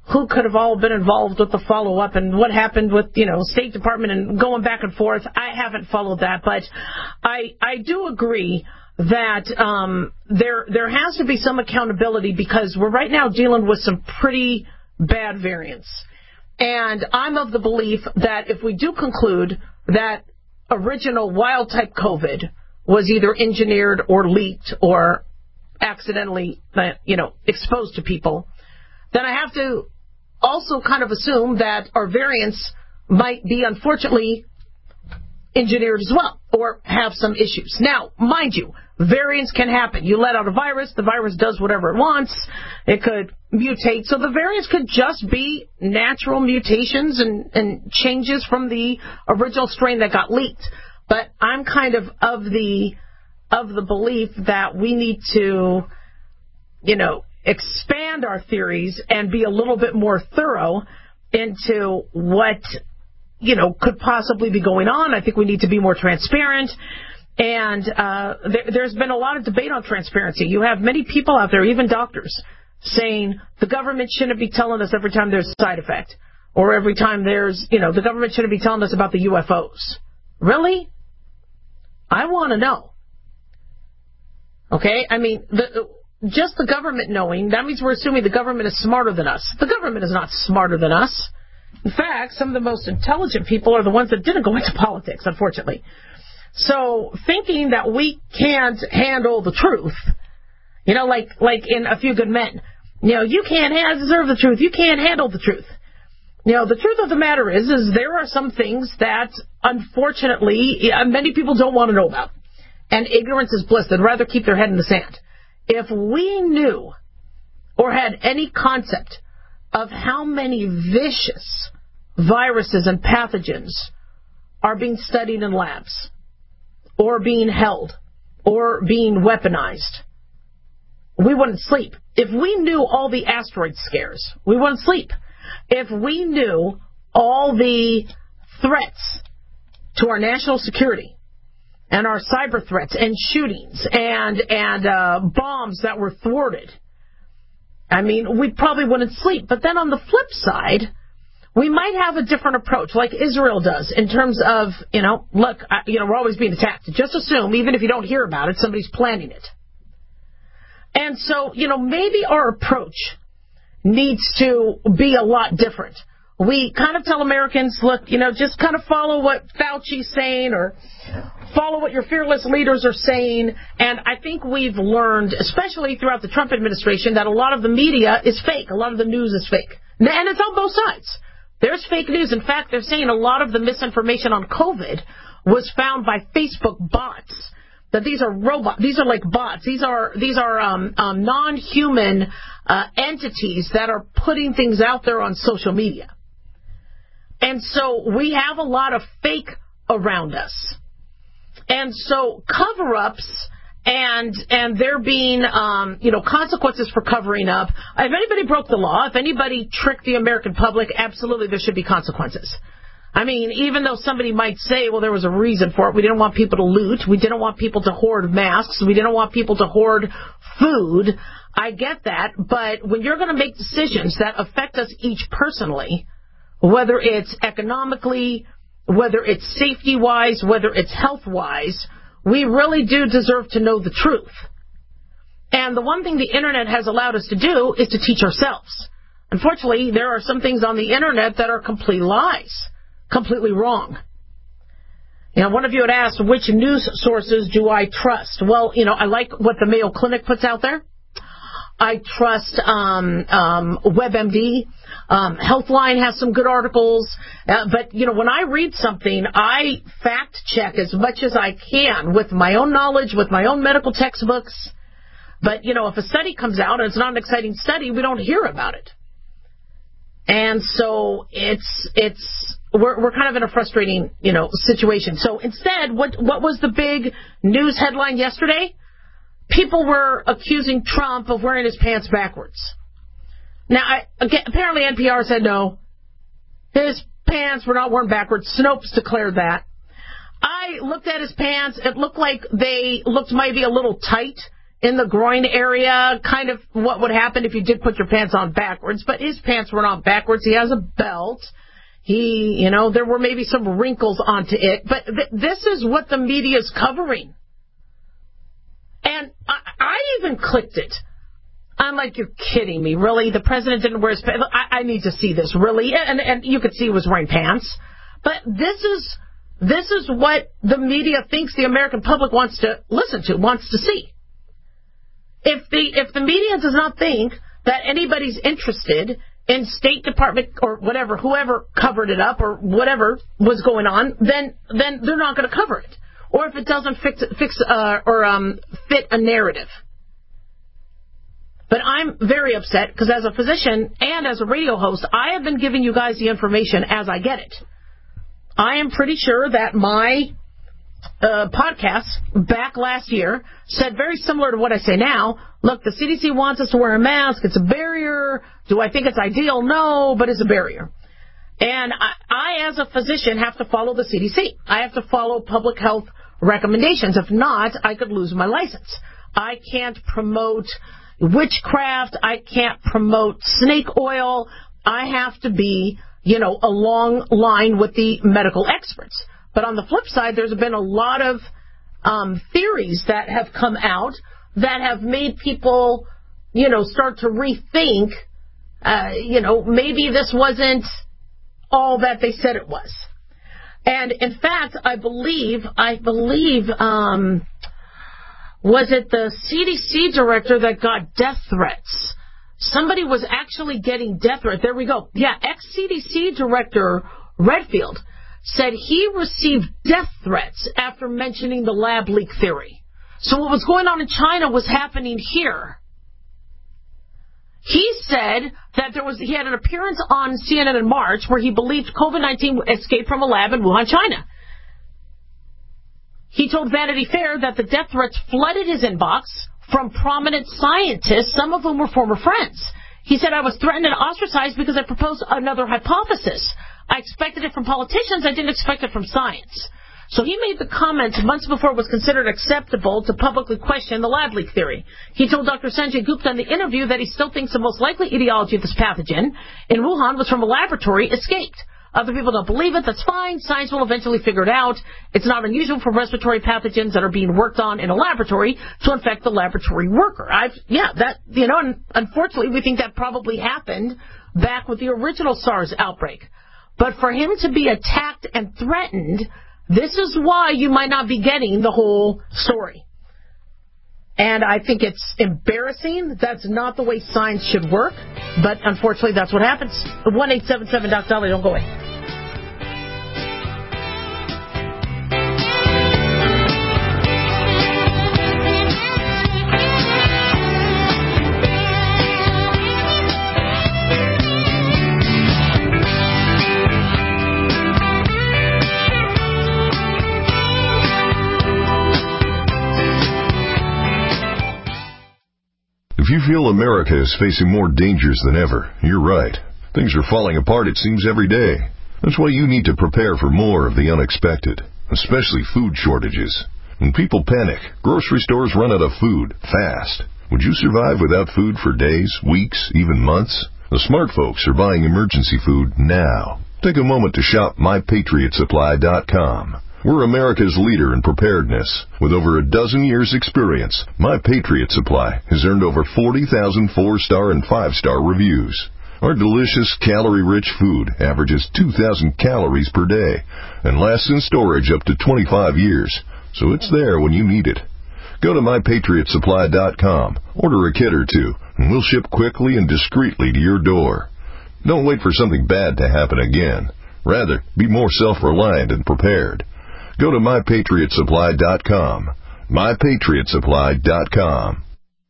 who could have all been involved with the follow-up and what happened with, you know, State Department and going back and forth. I haven't followed that, but I I do agree that um, there there has to be some accountability because we're right now dealing with some pretty bad variants. And I'm of the belief that if we do conclude that original wild-type COVID was either engineered or leaked or accidentally, you know, exposed to people, then I have to also kind of assume that our variants might be, unfortunately, engineered as well or have some issues. Now, mind you, variants can happen. You let out a virus, the virus does whatever it wants. It could mutate. So the variants could just be natural mutations and, and changes from the original strain that got leaked. But I'm kind of of the of the belief that we need to, you know, expand our theories and be a little bit more thorough into what, you know, could possibly be going on. I think we need to be more transparent. And uh, there, there's been a lot of debate on transparency. You have many people out there, even doctors, saying the government shouldn't be telling us every time there's a side effect or every time there's, you know, the government shouldn't be telling us about the U F Os. Really? I want to know. Okay? I mean, the, just the government knowing, that means we're assuming the government is smarter than us. The government is not smarter than us. In fact, some of the most intelligent people are the ones that didn't go into politics, unfortunately. So thinking that we can't handle the truth, you know, like like in A Few Good Men, you know, you can't ha- deserve the truth. You can't handle the truth. You know, the truth of the matter is, is there are some things that, unfortunately, many people don't want to know about. And ignorance is bliss. They'd rather keep their head in the sand. If we knew or had any concept of how many vicious viruses and pathogens are being studied in labs or being held or being weaponized, we wouldn't sleep. If we knew all the asteroid scares, we wouldn't sleep. If we knew all the threats to our national security and our cyber threats and shootings and and uh, bombs that were thwarted, I mean, we probably wouldn't sleep. But then on the flip side, we might have a different approach, like Israel does, in terms of, you know, look, you know, we're always being attacked. Just assume, even if you don't hear about it, somebody's planning it. And so, you know, maybe our approach needs to be a lot different. We kind of tell Americans, look, you know, just kind of follow what Fauci's saying or follow what your fearless leaders are saying. And I think we've learned, especially throughout the Trump administration, that a lot of the media is fake. A lot of the news is fake. And it's on both sides. There's fake news. In fact, they're saying a lot of the misinformation on COVID was found by Facebook bots. That these are robots. These are like bots. These are these are um, um, non-human uh, entities that are putting things out there on social media. And so we have a lot of fake around us. And so cover-ups and and there being um, you know consequences for covering up. If anybody broke the law, if anybody tricked the American public, absolutely there should be consequences. I mean, even though somebody might say, well, there was a reason for it. We didn't want people to loot. We didn't want people to hoard masks. We didn't want people to hoard food. I get that. But when you're going to make decisions that affect us each personally, whether it's economically, whether it's safety-wise, whether it's health-wise, we really do deserve to know the truth. And the one thing the Internet has allowed us to do is to teach ourselves. Unfortunately, there are some things on the Internet that are complete lies. Completely wrong. You know, one of you had asked, which news sources do I trust? Well, you know, I like what the Mayo Clinic puts out there. I trust um, um, WebMD. Um, Healthline has some good articles. Uh, but, you know, when I read something, I fact check as much as I can with my own knowledge, with my own medical textbooks. But, you know, if a study comes out and it's not an exciting study, we don't hear about it. And so it's it's we're we're kind of in a frustrating, you know, situation. So instead, what what was the big news headline yesterday? People were accusing Trump of wearing his pants backwards. Now, I, again, apparently N P R said no. His pants were not worn backwards. Snopes declared that. I looked at his pants. It looked like they looked maybe a little tight in the groin area, kind of what would happen if you did put your pants on backwards. But his pants were not backwards. He has a belt. He, you know, there were maybe some wrinkles onto it. But th- this is what the media is covering. And I, I even clicked it. I'm like, you're kidding me. Really? The president didn't wear his pants? I, I need to see this, really. And, and you could see he was wearing pants. But this is this is what the media thinks the American public wants to listen to, wants to see. If the if the media does not think that anybody's interested in State Department or whatever, whoever covered it up or whatever was going on, then then they're not going to cover it. Or if it doesn't fix fix uh, or um, fit a narrative. But I'm very upset because as a physician and as a radio host, I have been giving you guys the information as I get it. I am pretty sure that my uh, podcast back last year said very similar to what I say now. Look, the C D C wants us to wear a mask. It's a barrier. Do I think it's ideal? No, but it's a barrier. And I, I, as a physician, have to follow the C D C. I have to follow public health recommendations. If not, I could lose my license. I can't promote witchcraft. I can't promote snake oil. I have to be, you know, along line with the medical experts. But on the flip side, there's been a lot of um, theories that have come out that have made people, you know, start to rethink, uh, you know, maybe this wasn't all that they said it was. And in fact, I believe, I believe, um, was it the C D C director that got death threats? Somebody was actually getting death threats. There we go. Yeah, ex-C D C director Redfield said he received death threats after mentioning the lab leak theory. So what was going on in China was happening here. He said that there was he had an appearance on C N N in March where he believed COVID nineteen escaped from a lab in Wuhan, China. He told Vanity Fair that the death threats flooded his inbox from prominent scientists, some of whom were former friends. He said, I was threatened and ostracized because I proposed another hypothesis. I expected it from politicians. I didn't expect it from science. So he made the comments months before it was considered acceptable to publicly question the lab leak theory. He told Doctor Sanjay Gupta in the interview that he still thinks the most likely etiology of this pathogen in Wuhan was from a laboratory escaped. Other people don't believe it. That's fine. Science will eventually figure it out. It's not unusual for respiratory pathogens that are being worked on in a laboratory to infect the laboratory worker. I've, yeah, that, you know, and unfortunately we think that probably happened back with the original SARS outbreak. But for him to be attacked and threatened, this is why you might not be getting the whole story. And I think it's embarrassing. That's not the way science should work. But unfortunately, that's what happens. one eight seven seven Doc Dolly, don't go away. If you feel America is facing more dangers than ever, you're right. Things are falling apart, it seems, every day. That's why you need to prepare for more of the unexpected, especially food shortages. When people panic, grocery stores run out of food fast. Would you survive without food for days, weeks, even months? The smart folks are buying emergency food now. Take a moment to shop my patriot supply dot com. We're America's leader in preparedness. With over a dozen years' experience, My Patriot Supply has earned over forty thousand four-star and five-star reviews. Our delicious, calorie-rich food averages two thousand calories per day and lasts in storage up to twenty-five years, so it's there when you need it. Go to my patriot supply dot com, order a kit or two, and we'll ship quickly and discreetly to your door. Don't wait for something bad to happen again. Rather, be more self-reliant and prepared. Go to my patriot supply dot com. my patriot supply dot com.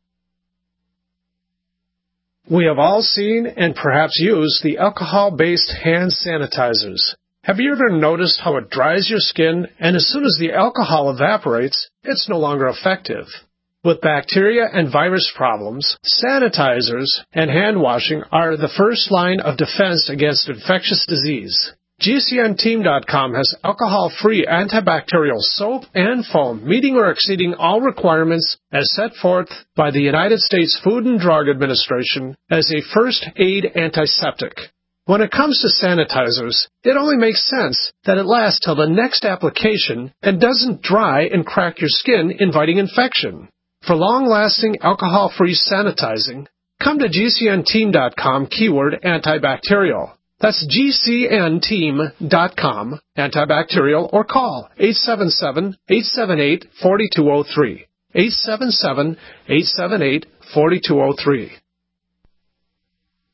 We have all seen and perhaps used the alcohol-based hand sanitizers. Have you ever noticed how it dries your skin, and as soon as the alcohol evaporates, it's no longer effective? With bacteria and virus problems, sanitizers and hand washing are the first line of defense against infectious disease. G C N Team dot com has alcohol-free antibacterial soap and foam, meeting or exceeding all requirements as set forth by the United States Food and Drug Administration as a first aid antiseptic. When it comes to sanitizers, it only makes sense that it lasts till the next application and doesn't dry and crack your skin, inviting infection. For long-lasting alcohol-free sanitizing, come to G C N Team dot com keyword antibacterial. That's G C N Team dot com, antibacterial, or call eight seven seven, eight seven eight, four two zero three, eight seven seven, eight seven eight, four two zero three.